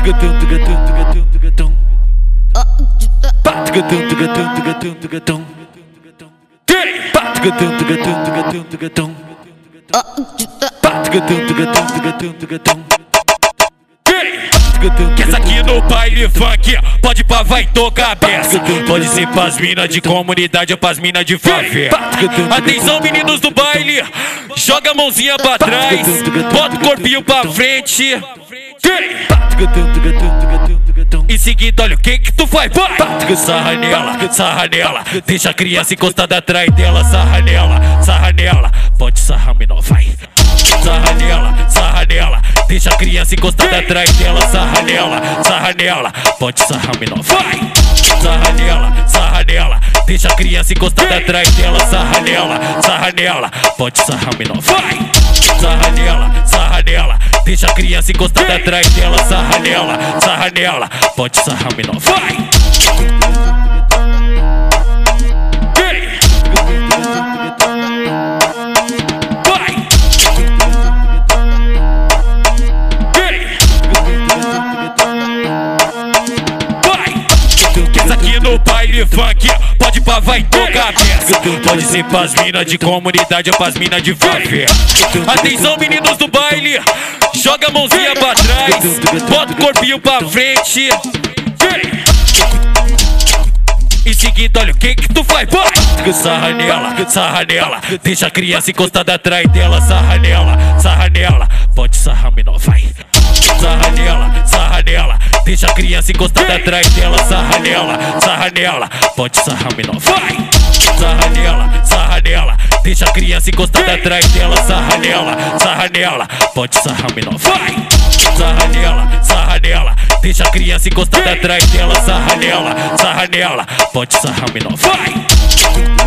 Que essa aqui no baile funk pode pá, vai tocar a peça. Pode ser pras mina de comunidade ou pras mina de favela. Atenção meninos do baile, joga a mãozinha pra trás, bota o corpinho pra frente. Em seguida, olha o que tu faz, vai! Sarra nela, deixa a criança encostada atrás dela. Sarra nela, pode sarrar menor, vai! Sarra nela, deixa a criança encostada atrás dela. Sarra nela, pode sarrar menor, vai! Sarra nela, deixa a criança encostada atrás dela. Sarra nela, pode sarrar menor, vai! Sarra nela, deixa a criança encostada atrás dela. Sarra nela, pode sarrar menor, vai! No baile funk, pode pá, vai tocar a peça. Pode ser pras mina de comunidade ou pras mina de favela. Atenção meninos do baile, joga a mãozinha pra trás, bota o corpinho pra frente. Em seguida, olha o que tu faz, vai! Sarra nela, deixa a criança encostada atrás dela. Sarra nela, pode sarrar menor, vai! Sarra nela, deixa a criança encostada atrás dela. Sarra nela, pode sarrar menor, vai! Sarra nela, deixa a criança encostada atrás dela. Sarra nela, pode sarrar menor, vai! Sarra nela, deixa a criança encostada atrás dela. Sarra nela, pode sarrar menor, vai!